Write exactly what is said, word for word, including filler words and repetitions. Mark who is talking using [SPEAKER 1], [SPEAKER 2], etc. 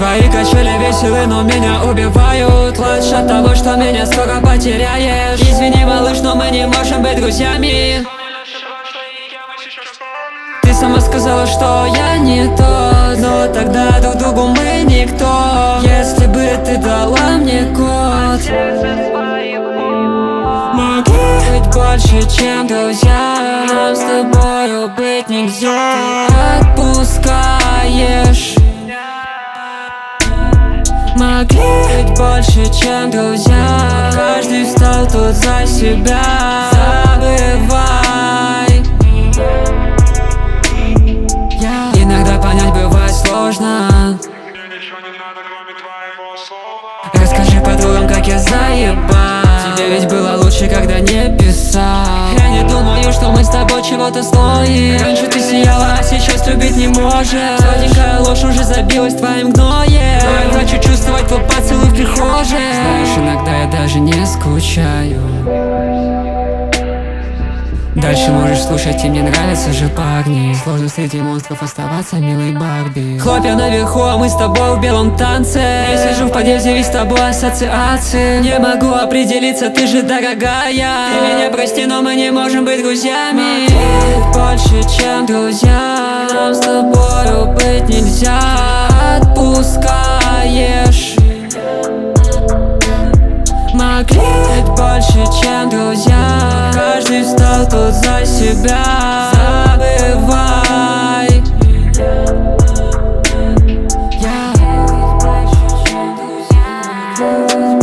[SPEAKER 1] Твои качели веселы, но меня убивают. Лучше от того, что меня скоро потеряешь. Извини, малыш, но мы не можем быть друзьями. Ты сама сказала, что я не тот, но тогда друг другу мы никто. Если бы ты дала мне код, могли быть больше, чем друзья. Нам с тобою быть нельзя. Ты отпускаешь. Могли быть больше, чем друзья. Каждый встал тут за себя. Забывай. Иногда понять бывает сложно. Расскажи подругам, как я заебал. Тебе ведь было лучше, когда не писал. Я не думаю, что мы с тобой чего-то стоим. Раньше ты сияла, а сейчас любить не можешь. Сладенькая ложь уже забилась твоим гноем. Но я хочу чувствовать твой поцелуй в прихожей. Знаешь, иногда я даже не скучаю. Дальше можешь слушать, и мне нравятся же парни. Сложно среди монстров оставаться милой Барби. Хлопья наверху, а мы с тобой в белом танце. Я сижу в подъезде, ведь с тобой ассоциации. Не могу определиться, ты же дорогая. Ты меня прости, но мы не можем быть друзьями. Больше, чем друзья. Нам с тобою быть нельзя. Отпускаешь. Могли быть больше, чем друзья. Каждый встал тут за себя. Забывай. Я больше, чем друзья.